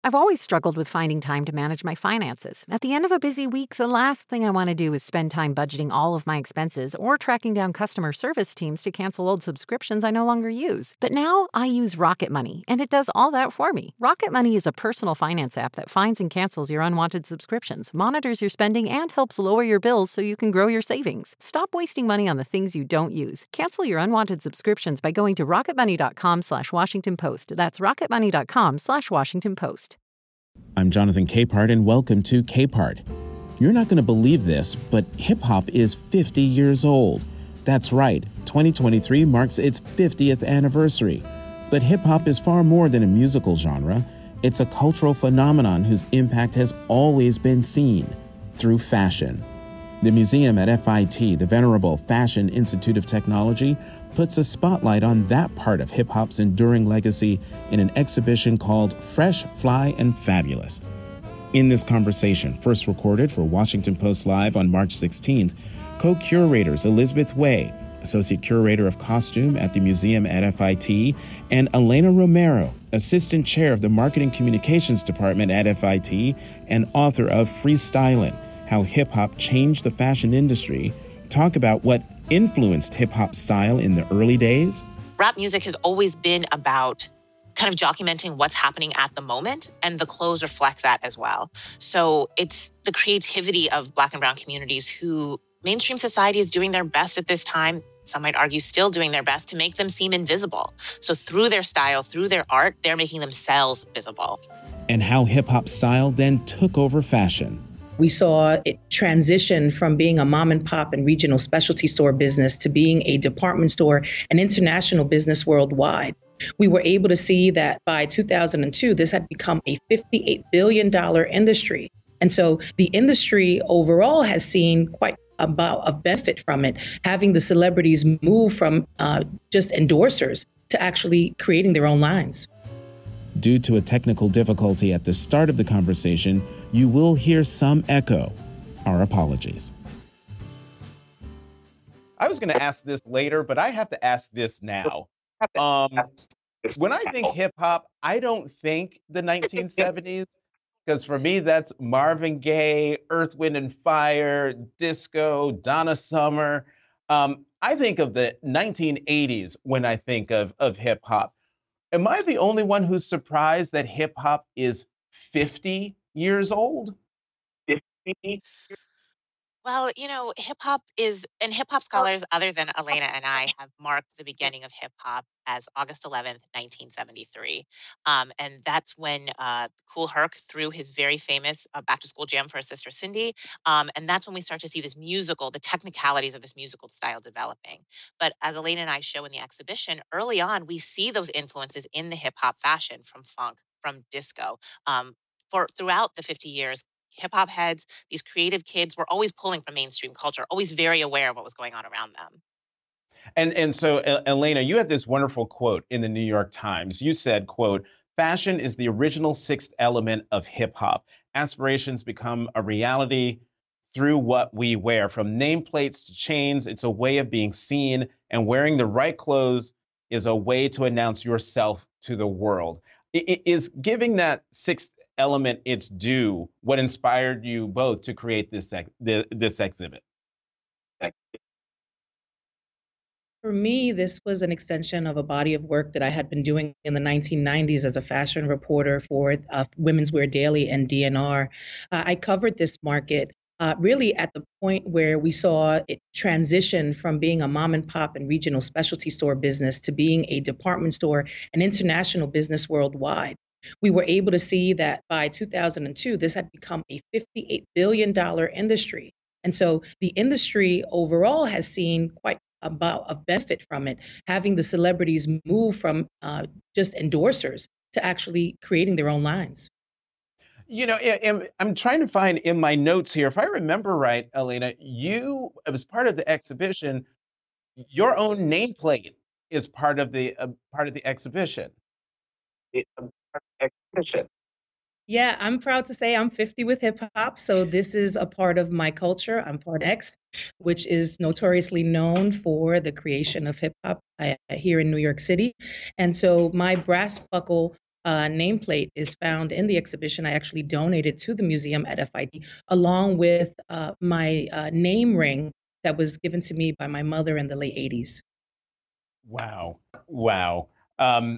I've always struggled with finding time to manage my finances. At the end of a busy week, the last thing I want to do is spend time budgeting all of my expenses or tracking down customer service teams to cancel old subscriptions I no longer use. But now I use Rocket Money, and it does all that for me. Rocket Money is a personal finance app that finds and cancels your unwanted subscriptions, monitors your spending, and helps lower your bills so you can grow your savings. Stop wasting money on the things you don't use. Cancel your unwanted subscriptions by going to rocketmoney.com/Washington Post. That's rocketmoney.com/Washington Post. I'm Jonathan Capehart, and welcome to Capehart. You're not going to believe this, but hip-hop is 50 years old. That's right, 2023 marks its 50th anniversary. But hip-hop is far more than a musical genre. It's a cultural phenomenon whose impact has always been seen through fashion. The museum at FIT, the venerable Fashion Institute of Technology, puts a spotlight on that part of hip-hop's enduring legacy in an exhibition called Fresh, Fly, and Fabulous. In this conversation, first recorded for Washington Post Live on March 16th, co-curators Elizabeth Way, Associate Curator of Costume at the museum at FIT, and Elena Romero, Assistant Chair of the Marketing Communications Department at FIT and author of Freestylin', How Hip-Hop Changed the Fashion Industry, talk about what influenced hip-hop style in the early days. Rap music has always been about kind of documenting what's happening at the moment, and the clothes reflect that as well. So it's the creativity of Black and Brown communities who mainstream society is doing their best at this time, some might argue still doing their best, to make them seem invisible. So through their style, through their art, they're making themselves visible. And how hip-hop style then took over fashion. We saw it transition from being a mom and pop and regional specialty store business to being a department store and international business worldwide. We were able to see that by 2002, this had become a $58 billion industry. And so the industry overall has seen quite a benefit from it, having the celebrities move from just endorsers to actually creating their own lines. Due to a technical difficulty at the start of the conversation, you will hear some echo. Our apologies. I was going to ask this later, but I have to ask this now. When I think hip hop, I don't think the 1970s, because for me, that's Marvin Gaye, Earth, Wind and Fire, disco, Donna Summer. I think of the 1980s when I think of hip hop. Am I the only one who's surprised that hip hop is 50 years old? 50? Well, you know, hip hop scholars other than Elena and I have marked the beginning of hip hop as August 11th, 1973. And that's when Kool Herc threw his very famous back to school jam for his sister Cindy. And that's when we start to see this musical, the technicalities of this musical style developing. But as Elena and I show in the exhibition, early on, we see those influences in the hip hop fashion, from funk, from disco. For throughout the 50 years, hip hop heads, these creative kids, were always pulling from mainstream culture, always very aware of what was going on around them. And so, Elena, you had this wonderful quote in the New York Times. You said, quote, "Fashion is the original sixth element of hip hop. Aspirations become a reality through what we wear. From nameplates to chains, it's a way of being seen, and wearing the right clothes is a way to announce yourself to the world." Is giving that sixth element its due what inspired you both to create this exhibit? For me, this was an extension of a body of work that I had been doing in the 1990s as a fashion reporter for Women's Wear Daily and DNR. I covered this market really at the point where we saw it transition from being a mom and pop and regional specialty store business to being a department store and international business worldwide. We were able to see that by 2002, this had become a $58 billion industry. And so the industry overall has seen quite a benefit from it, having the celebrities move from just endorsers to actually creating their own lines. You know, I'm trying to find in my notes here, if I remember right, Elena, you, as part of the exhibition, your own nameplate is part of the exhibition. Yeah, I'm proud to say I'm 50 with hip hop. So this is a part of my culture. I'm part X, which is notoriously known for the creation of hip hop here in New York City. And so my brass buckle nameplate is found in the exhibition. I actually donated to the museum at FIT, along with my name ring that was given to me by my mother in the late 80s. Wow. Wow. Um,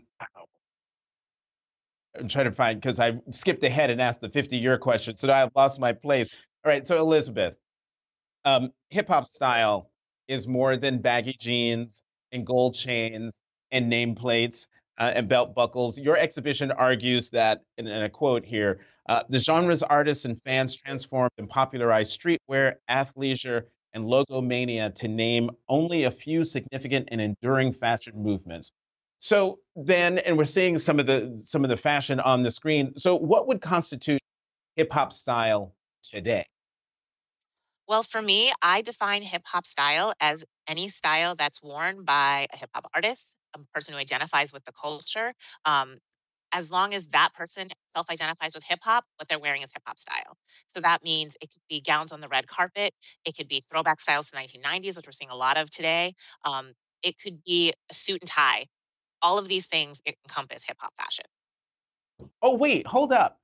I'm trying to find, because I skipped ahead and asked the 50-year question, so now I've lost my place. All right, so Elizabeth, hip hop style is more than baggy jeans and gold chains and nameplates and belt buckles. Your exhibition argues that, and I quote here, the genre's artists and fans transformed and popularized streetwear, athleisure, and logomania to name only a few significant and enduring fashion movements. So then, and we're seeing some of the fashion on the screen. So what would constitute hip hop style today? Well, for me, I define hip hop style as any style that's worn by a hip hop artist, a person who identifies with the culture. Um, as long as that person self identifies with hip hop, what they're wearing is hip hop style. So that means it could be gowns on the red carpet, it could be throwback styles to the 1990s, which we're seeing a lot of today. Um, it could be a suit and tie. All of these things encompass hip hop fashion. Oh, wait, hold up.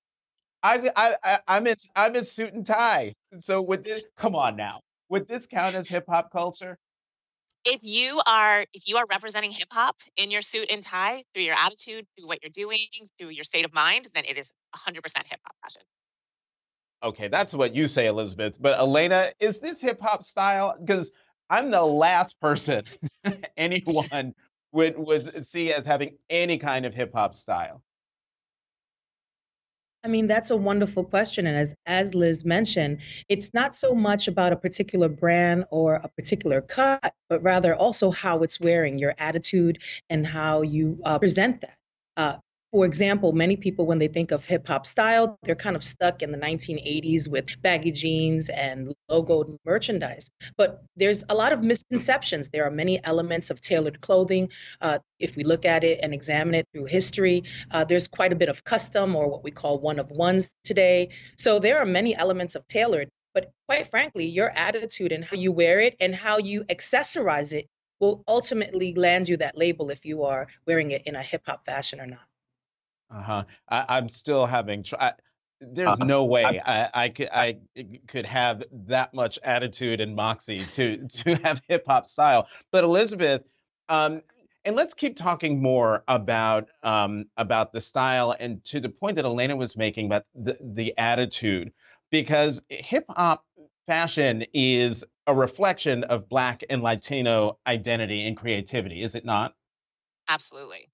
I'm in suit and tie. So would this come on now? Would this count as hip hop culture? If you are representing hip hop in your suit and tie through your attitude, through what you're doing, through your state of mind, then it is 100% hip hop fashion. Okay, that's what you say, Elizabeth. But Elena, is this hip hop style? Because I'm the last person anyone would see as having any kind of hip hop style. I mean, that's a wonderful question. And as Liz mentioned, it's not so much about a particular brand or a particular cut, but rather also how it's wearing, your attitude, and how you present that. Uh, for example, many people, when they think of hip hop style, they're kind of stuck in the 1980s with baggy jeans and logoed merchandise. But there's a lot of misconceptions. There are many elements of tailored clothing. If we look at it and examine it through history, there's quite a bit of custom or what we call one of ones today. So there are many elements of tailored, but quite frankly, your attitude and how you wear it and how you accessorize it will ultimately land you that label if you are wearing it in a hip hop fashion or not. Uh-huh. I'm still having there's no way I could have that much attitude and moxie to have hip hop style. But Elizabeth, um, and let's keep talking more about the style and to the point that Elena was making about the attitude, because hip hop fashion is a reflection of Black and Latino identity and creativity, is it not? Absolutely.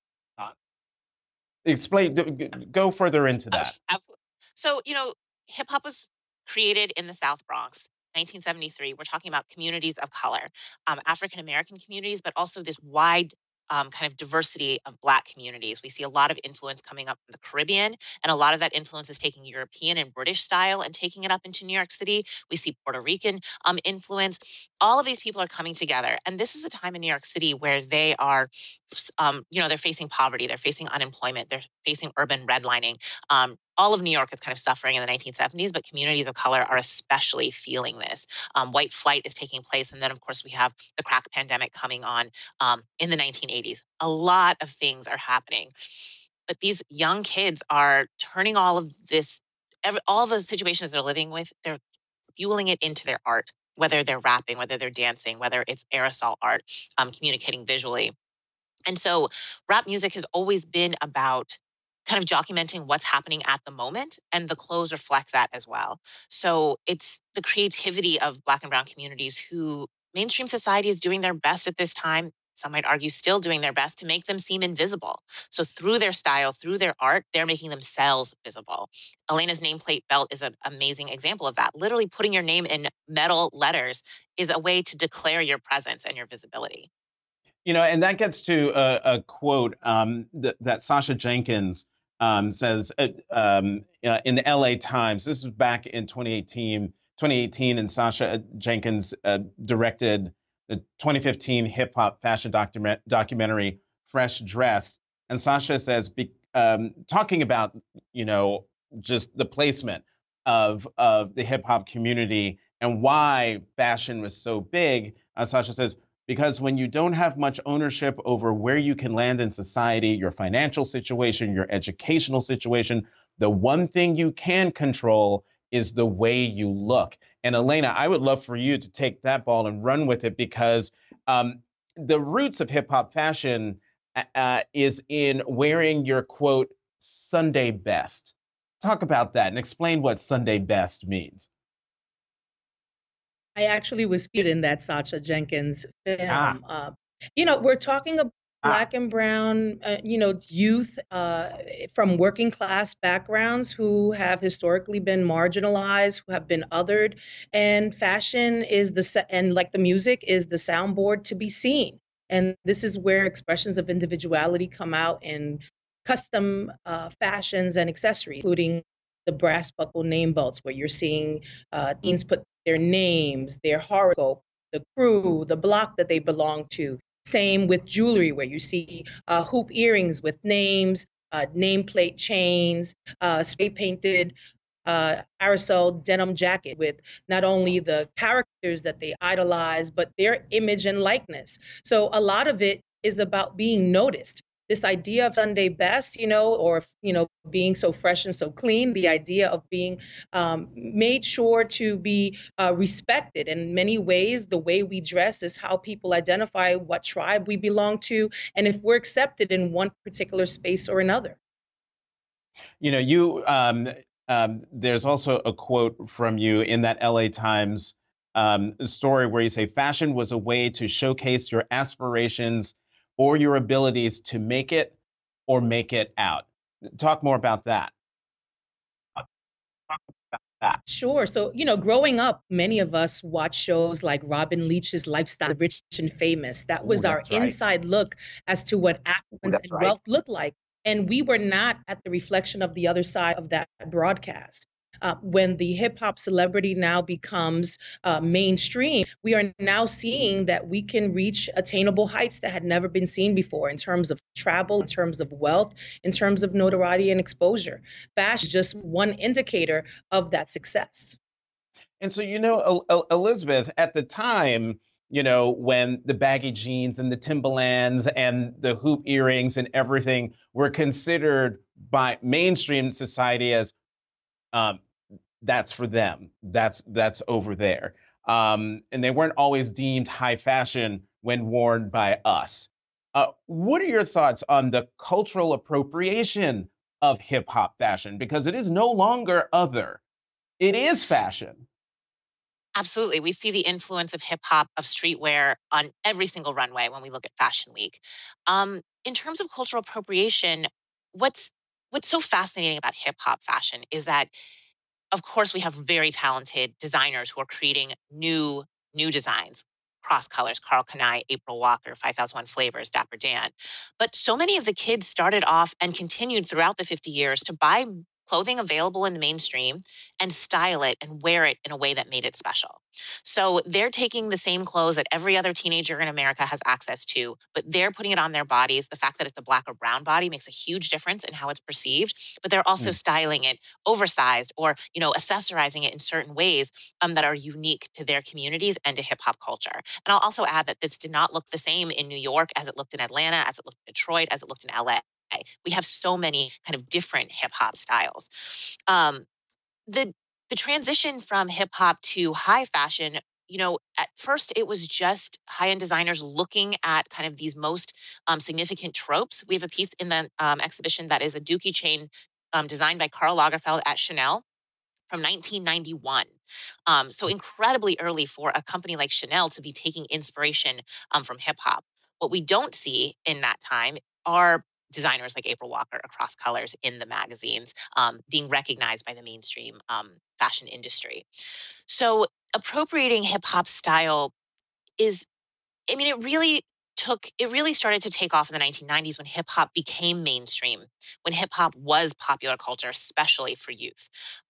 Explain, go further into that. Absolutely. So, hip hop was created in the South Bronx, 1973. We're talking about communities of color, African American communities, but also this wide kind of diversity of Black communities. We see a lot of influence coming up from the Caribbean, and a lot of that influence is taking European and British style and taking it up into New York City. We see Puerto Rican influence. All of these people are coming together, and this is a time in New York City where they are, they're facing poverty, they're facing unemployment, they're facing urban redlining. All of New York is kind of suffering in the 1970s, but communities of color are especially feeling this. White flight is taking place, and then, of course, we have the crack pandemic coming on in the 1980s. A lot of things are happening, but these young kids are turning all of this, all the situations they're living with, they're fueling it into their art, whether they're rapping, whether they're dancing, whether it's aerosol art, communicating visually. And so rap music has always been about kind of documenting what's happening at the moment, and the clothes reflect that as well. So it's the creativity of Black and brown communities who mainstream society is doing their best at this time. Some might argue still doing their best to make them seem invisible. So through their style, through their art, they're making themselves visible. Elena's nameplate belt is an amazing example of that. Literally putting your name in metal letters is a way to declare your presence and your visibility. And that gets to a quote that Sasha Jenkins says in the LA Times. This was back in 2018, and Sasha Jenkins directed the 2015 hip hop fashion documentary Fresh Dressed. And Sasha says, talking about, just the placement of the hip hop community and why fashion was so big, Sasha says, because when you don't have much ownership over where you can land in society, your financial situation, your educational situation, the one thing you can control is the way you look. And Elena, I would love for you to take that ball and run with it, because the roots of hip hop fashion is in wearing your quote Sunday best. Talk about that and explain what Sunday best means. I actually was featured in that Sacha Jenkins Ah, film. We're talking about ah. Black and brown, youth from working class backgrounds who have historically been marginalized, who have been othered, and fashion is and like the music is the soundboard to be seen. And this is where expressions of individuality come out in custom fashions and accessories, including the brass buckle name belts, where you're seeing teens put their names, their horoscope, the crew, the block that they belong to. Same with jewelry, where you see hoop earrings with names, nameplate chains, spray painted Aerosol denim jacket with not only the characters that they idolize, but their image and likeness. So a lot of it is about being noticed. This idea of Sunday best, or being so fresh and so clean, the idea of being made sure to be respected. In many ways, the way we dress is how people identify what tribe we belong to, and if we're accepted in one particular space or another. There's also a quote from you in that LA Times story where you say fashion was a way to showcase your aspirations or your abilities to make it or make it out. Talk more about that. Sure. So, growing up, many of us watched shows like Robin Leach's Lifestyle, The Rich and Famous. That Oh, was our that's right. inside look as to what affluence That's and right. wealth looked like. And we were not at the reflection of the other side of that broadcast. When the hip hop celebrity now becomes mainstream, we are now seeing that we can reach attainable heights that had never been seen before in terms of travel, in terms of wealth, in terms of notoriety and exposure. Fashion is just one indicator of that success. And so, Elizabeth, at the time, when the baggy jeans and the Timberlands and the hoop earrings and everything were considered by mainstream society as um, that's for them, that's over there, and they weren't always deemed high fashion when worn by us. What are your thoughts on the cultural appropriation of hip hop fashion? Because it is no longer other; it is fashion. Absolutely. We see the influence of hip hop, of streetwear on every single runway when we look at Fashion Week. In terms of cultural appropriation, what's what's so fascinating about hip hop fashion is that, of course, we have very talented designers who are creating new designs, cross colors, Carl Kanai, April Walker, 5001 Flavors, Dapper Dan. But so many of the kids started off and continued throughout the 50 years to buy clothing available in the mainstream and style it and wear it in a way that made it special. So they're taking the same clothes that every other teenager in America has access to, but they're putting it on their bodies. The fact that it's a black or brown body makes a huge difference in how it's perceived, but they're also Mm. styling it oversized or, accessorizing it in certain ways that are unique to their communities and to hip hop culture. And I'll also add that this did not look the same in New York as it looked in Atlanta, as it looked in Detroit, as it looked in LA. We have so many kind of different hip hop styles. Um, the the transition from hip hop to high fashion, at first it was just high end designers looking at kind of these most significant tropes. We have a piece in the exhibition that is a Dookie chain designed by Karl Lagerfeld at Chanel from 1991. So incredibly early for a company like Chanel to be taking inspiration from hip hop. What we don't see in that time are designers like April Walker across colors in the magazines being recognized by the mainstream fashion industry. So appropriating hip hop style is, I mean, it really started to take off in the 1990s when hip hop became mainstream, when hip hop was popular culture, especially for youth.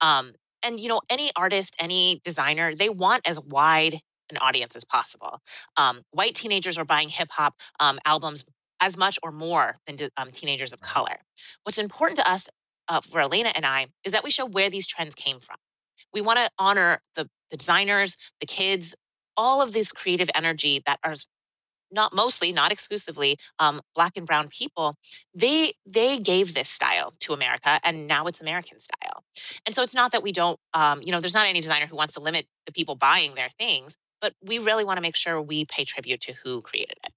And any artist, any designer, they want as wide an audience as possible. White teenagers are buying hip hop albums as much or more than teenagers of color. What's important to us, for Elena and I, is that we show where these trends came from. We want to honor the designers, the kids, all of this creative energy that not mostly, not exclusively, Black and brown people, they gave this style to America, and now it's American style. And so it's not that we don't, there's not any designer who wants to limit the people buying their things, but we really want to make sure we pay tribute to who created it.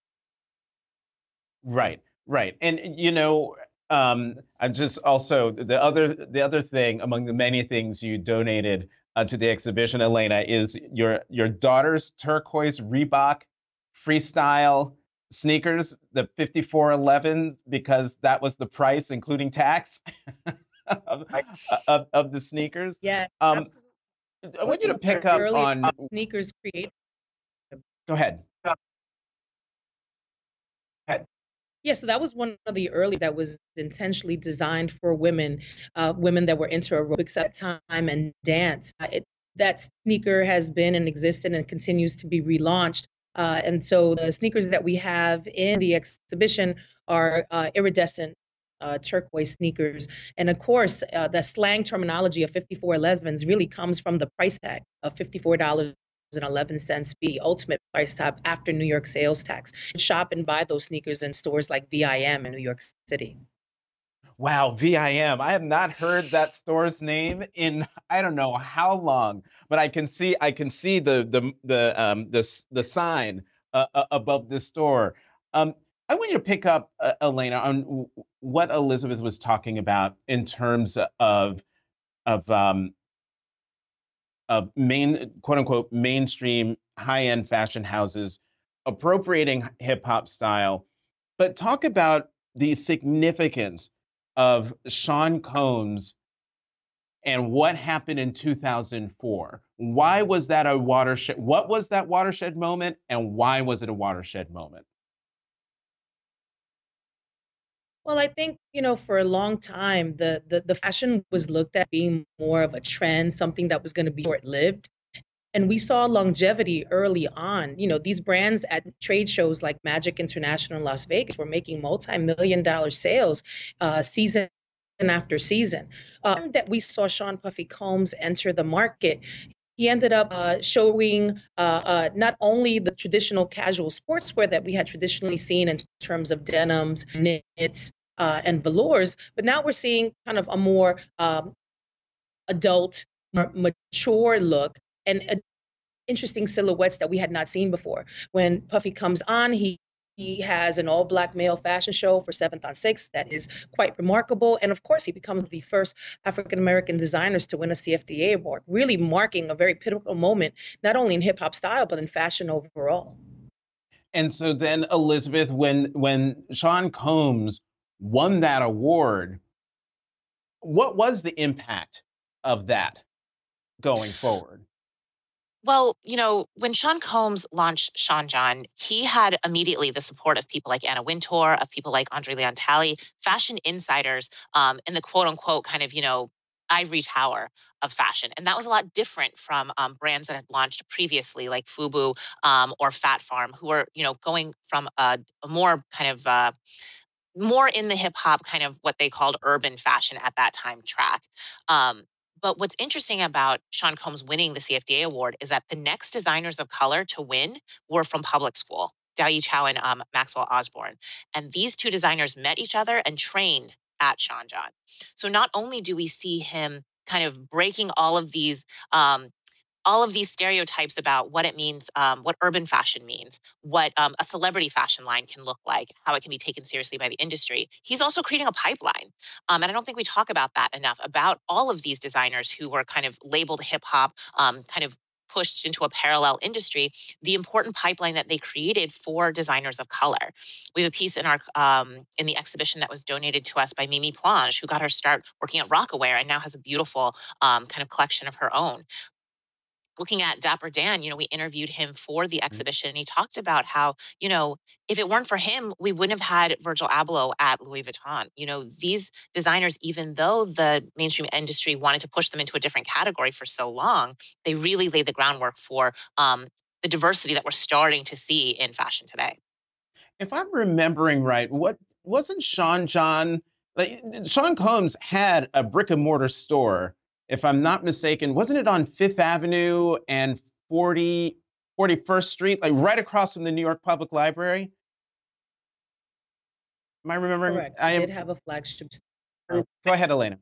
Right, right. And I'm just also the other thing among the many things you donated to the exhibition, Elena, is your daughter's turquoise Reebok freestyle sneakers, the 5411s, because that was the price, including tax, of, of the sneakers. Yeah, Um, absolutely. I want you to pick up Early on. sneakers created. Go ahead. Yeah, so that was one of the early that was intentionally designed for women, women that were into aerobics at the time and dance. That sneaker has been and existed and continues to be relaunched. And so the sneakers that we have in the exhibition are iridescent turquoise sneakers. And of course, the slang terminology of 5411s really comes from the price tag of $54.11, the ultimate price tag after New York sales tax. Shop and buy those sneakers in stores like VIM in New York City. Wow, VIM. I have not heard that store's name in I don't know how long, but I can see the sign above the store. I want you to pick up, Elena, on what Elizabeth was talking about in terms of main quote unquote mainstream high end fashion houses appropriating hip hop style, but talk about the significance of Sean Combs and what happened in 2004. Why was that a watershed? What was that watershed moment, and why was it a watershed moment? Well, I think, for a long time, the fashion was looked at being more of a trend, something that was going to be short-lived. And we saw longevity early on. These brands at trade shows like Magic International in Las Vegas were making multi-million dollar sales season after season. That we saw Sean Puffy Combs enter the market, he ended up showing not only the traditional casual sportswear that we had traditionally seen in terms of denims, knits, and velours, but now we're seeing kind of a more adult, more mature look and interesting silhouettes that we had not seen before. When Puffy comes on, he has an all-black male fashion show for 7th on 6th that is quite remarkable. And of course, he becomes the first African-American designers to win a CFDA award, really marking a very pivotal moment, not only in hip-hop style, but in fashion overall. And so then, Elizabeth, when Sean Combs won that award, what was the impact of that going forward? Well, when Sean Combs launched Sean John, he had immediately the support of people like Anna Wintour, of people like Andre Leon Talley, fashion insiders, in the quote unquote kind of, ivory tower of fashion. And that was a lot different from brands that had launched previously, like FUBU or Fat Farm, who were, going from a more kind of more in the hip hop kind of what they called urban fashion at that time track. But what's interesting about Sean Combs winning the CFDA award is that the next designers of color to win were from public school, Dao Chow and Maxwell Osborne. And these two designers met each other and trained at Sean John. So not only do we see him kind of breaking all of these stereotypes about what it means, what urban fashion means, what a celebrity fashion line can look like, how it can be taken seriously by the industry. He's also creating a pipeline. And I don't think we talk about that enough, about all of these designers who were kind of labeled hip hop, kind of pushed into a parallel industry, the important pipeline that they created for designers of color. We have a piece in our in the exhibition that was donated to us by Mimi Plange, who got her start working at Rocawear and now has a beautiful kind of collection of her own. Looking at Dapper Dan, we interviewed him for the exhibition, and he talked about how, if it weren't for him, we wouldn't have had Virgil Abloh at Louis Vuitton. These designers, even though the mainstream industry wanted to push them into a different category for so long, they really laid the groundwork for the diversity that we're starting to see in fashion today. If I'm remembering right, what wasn't Sean John, like Sean Combs had a brick and mortar store, if I'm not mistaken, wasn't it on Fifth Avenue and 40 41st Street, like right across from the New York Public Library. Am I remembering? Correct. I We am. did have a flagship. Go ahead, Elena.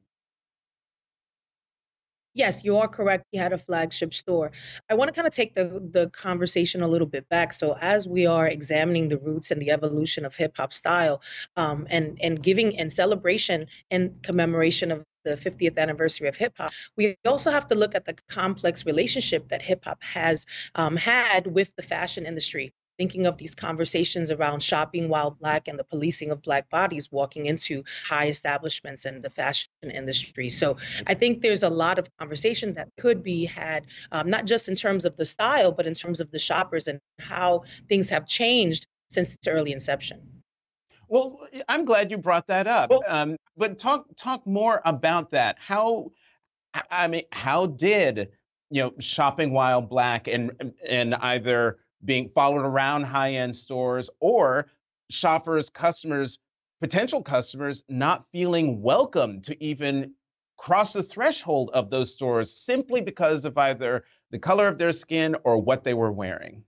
Yes, you are correct. He had a flagship store. I want to kind of take the conversation a little bit back. So as we are examining the roots and the evolution of hip hop style, and giving and celebration and commemoration of the 50th anniversary of hip hop, we also have to look at the complex relationship that hip hop has had with the fashion industry. Thinking of these conversations around shopping while Black and the policing of Black bodies walking into high establishments in the fashion industry. So I think there's a lot of conversation that could be had, not just in terms of the style, but in terms of the shoppers and how things have changed since its early inception. Well, I'm glad you brought that up. But talk more about that. I mean, how did shopping while Black and either being followed around high-end stores or shoppers, customers, potential customers not feeling welcome to even cross the threshold of those stores simply because of either the color of their skin or what they were wearing?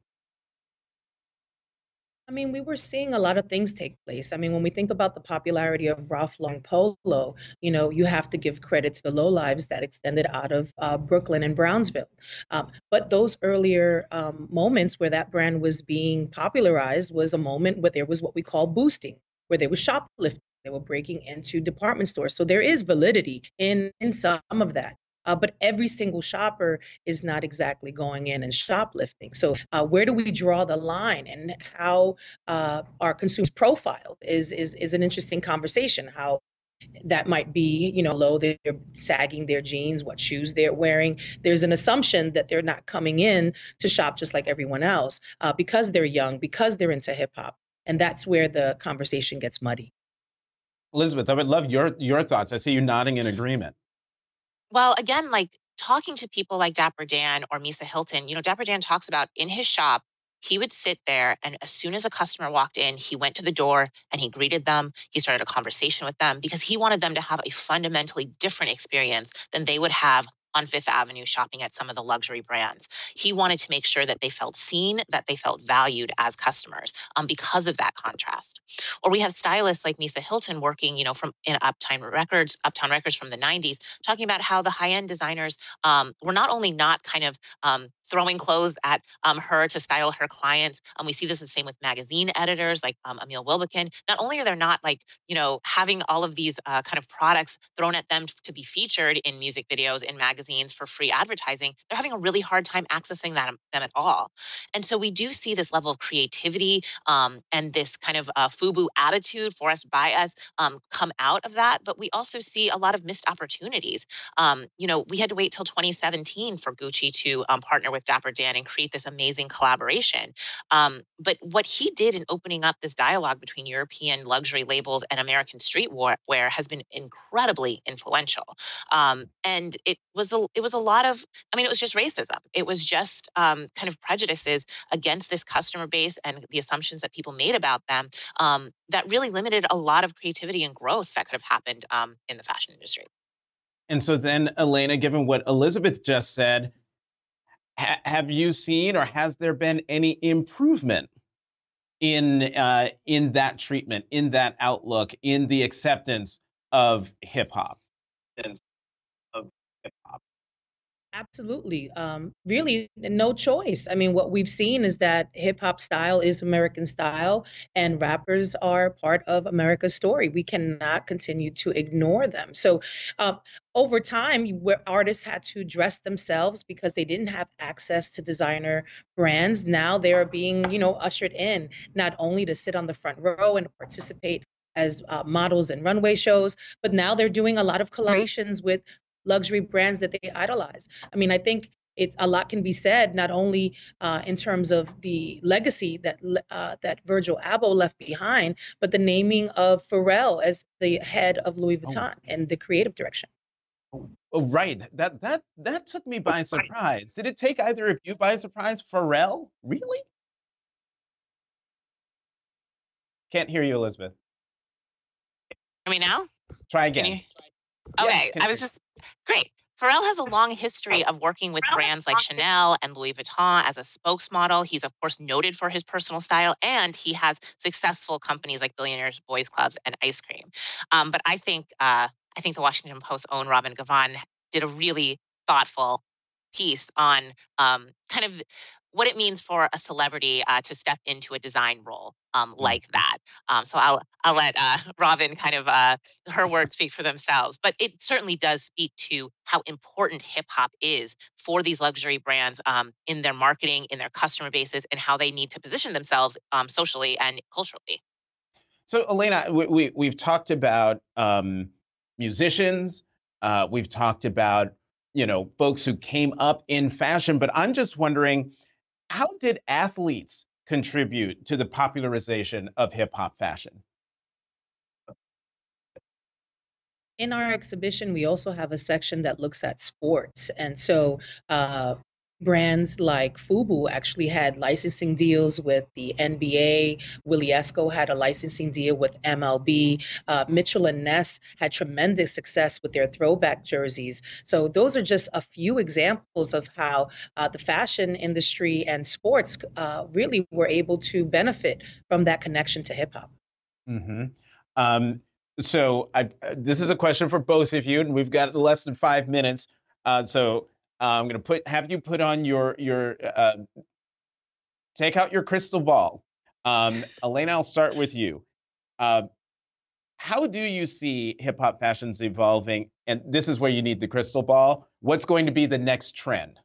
I mean, we were seeing a lot of things take place. I mean, when we think about the popularity of Ralph Lauren Polo, you have to give credit to the lowlives that extended out of Brooklyn and Brownsville. But those earlier moments where that brand was being popularized was a moment where there was what we call boosting, where they were shoplifting. They were breaking into department stores. So there is validity in some of that. But every single shopper is not exactly going in and shoplifting. So where do we draw the line, and how are consumers profiled is an interesting conversation. How that might be, low, they're sagging their jeans, what shoes they're wearing. There's an assumption that they're not coming in to shop just like everyone else because they're young, because they're into hip hop. And that's where the conversation gets muddy. Elizabeth, I would love your thoughts. I see you nodding in agreement. Well, again, like talking to people like Dapper Dan or Misa Hilton, Dapper Dan talks about in his shop, he would sit there, and as soon as a customer walked in, he went to the door and he greeted them. He started a conversation with them because he wanted them to have a fundamentally different experience than they would have on Fifth Avenue shopping at some of the luxury brands. He wanted to make sure that they felt seen, that they felt valued as customers because of that contrast. Or we have stylists like Misa Hilton working, from in Uptown Records from the 90s, talking about how the high-end designers were not only not kind of throwing clothes at her to style her clients. We see this the same with magazine editors like Emil Wilbekin. Not only are they not having all of these kind of products thrown at them to be featured in music videos, in magazines for free advertising, they're having a really hard time accessing them at all. And so we do see this level of creativity and this kind of FUBU attitude, for us, by us, come out of that. But we also see a lot of missed opportunities. We had to wait till 2017 for Gucci to partner with Dapper Dan and create this amazing collaboration. But what he did in opening up this dialogue between European luxury labels and American streetwear has been incredibly influential. And it was a lot of, it was just racism. It was just kind of prejudices against this customer base and the assumptions that people made about them that really limited a lot of creativity and growth that could have happened in the fashion industry. And so then, Elena, given what Elizabeth just said, have you seen, or has there been any improvement in that treatment, in that outlook, in the acceptance of hip hop? Absolutely. Really, no choice. I mean, what we've seen is that hip hop style is American style, and rappers are part of America's story. We cannot continue to ignore them. So, over time, where artists had to dress themselves because they didn't have access to designer brands, now they are being, ushered in not only to sit on the front row and participate as models in runway shows, but now they're doing a lot of collaborations with luxury brands that they idolize. I mean, I think a lot can be said, not only in terms of the legacy that Virgil Abloh left behind, but the naming of Pharrell as the head of Louis Vuitton and the creative direction. Oh, right. That took me by surprise. Did it take either of you by surprise? Pharrell? Really? Can't hear you, Elizabeth. Hear me now? Try again. Okay, I was just great. Pharrell has a long history of working with brands like Chanel and Louis Vuitton as a spokesmodel. He's, of course, noted for his personal style, and he has successful companies like Billionaires Boys Clubs and Ice Cream. But I think the Washington Post's own Robin Givhan did a really thoughtful piece on kind of what it means for a celebrity to step into a design role like that. So I'll let Robin kind of her words speak for themselves. But it certainly does speak to how important hip hop is for these luxury brands in their marketing, in their customer bases, and how they need to position themselves socially and culturally. So, Elena, we've talked about musicians. We've talked about folks who came up in fashion, but I'm just wondering, how did athletes contribute to the popularization of hip hop fashion? In our exhibition, we also have a section that looks at sports. And so brands like FUBU actually had licensing deals with the NBA. Willie Esco had a licensing deal with MLB. Mitchell and Ness had tremendous success with their throwback jerseys. So those are just a few examples of how the fashion industry and sports really were able to benefit from that connection to hip hop. Mm-hmm. So this is a question for both of you, and we've got less than 5 minutes. So I'm going to have you put on your take out your crystal ball. Elena, I'll start with you. How do you see hip hop fashions evolving? And this is where you need the crystal ball. What's going to be the next trend?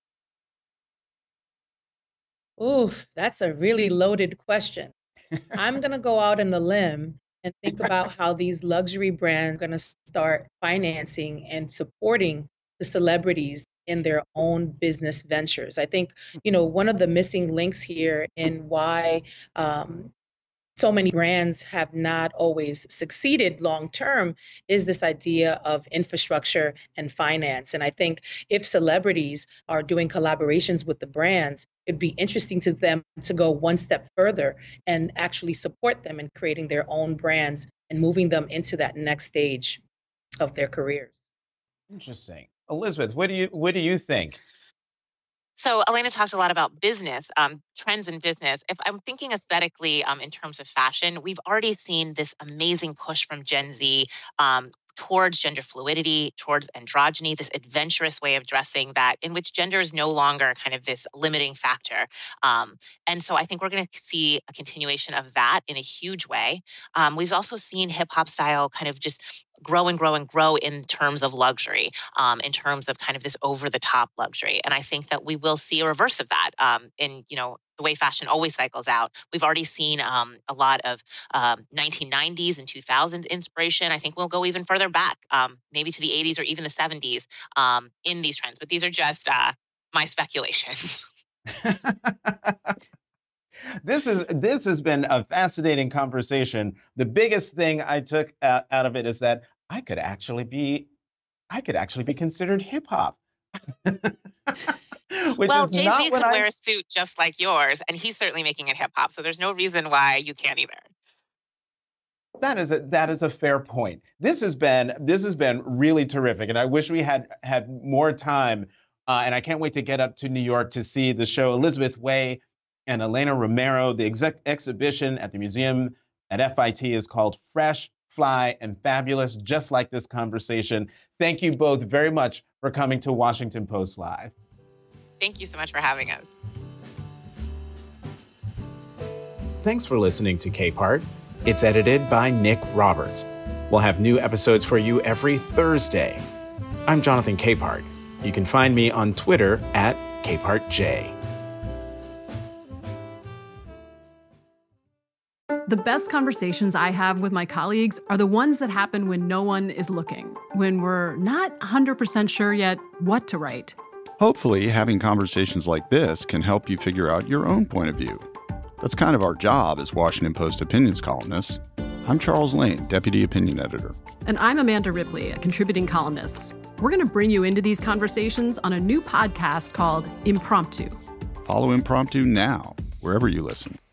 Ooh, that's a really loaded question. I'm going to go out on the limb and think about how these luxury brands are going to start financing and supporting the celebrities in their own business ventures. I think, one of the missing links here in why so many brands have not always succeeded long term is this idea of infrastructure and finance. And I think if celebrities are doing collaborations with the brands, it'd be interesting to them to go one step further and actually support them in creating their own brands and moving them into that next stage of their careers. Interesting. Elizabeth, what do you think? So Elena talked a lot about business, trends in business. If I'm thinking aesthetically in terms of fashion, we've already seen this amazing push from Gen Z towards gender fluidity, towards androgyny, this adventurous way of dressing in which gender is no longer kind of this limiting factor. And so I think we're going to see a continuation of that in a huge way. We've also seen hip hop style kind of just grow and grow and grow in terms of luxury, in terms of kind of this over the top luxury. And I think that we will see a reverse of that in, the way fashion always cycles out. We've already seen a lot of 1990s and 2000s inspiration. I think we'll go even further back, maybe to the 80s or even the 70s in these trends. But these are just my speculations. This has been a fascinating conversation. The biggest thing I took out of it is that I could actually be considered hip hop. Well, Jay-Z could wear a suit just like yours, and he's certainly making it hip hop. So there's no reason why you can't either. That is a fair point. This has been really terrific, and I wish we had more time. And I can't wait to get up to New York to see the show. Elizabeth Way and Elena Romero. The exhibition at the museum at FIT is called Fresh, Fly, and Fabulous, just like this conversation. Thank you both very much for coming to Washington Post Live. Thank you so much for having us. Thanks for listening to Capehart. It's edited by Nick Roberts. We'll have new episodes for you every Thursday. I'm Jonathan Capehart. You can find me on Twitter at CapehartJ. The best conversations I have with my colleagues are the ones that happen when no one is looking, when we're not 100% sure yet what to write. Hopefully, having conversations like this can help you figure out your own point of view. That's kind of our job as Washington Post opinions columnists. I'm Charles Lane, Deputy Opinion Editor. And I'm Amanda Ripley, a contributing columnist. We're going to bring you into these conversations on a new podcast called Impromptu. Follow Impromptu now, wherever you listen.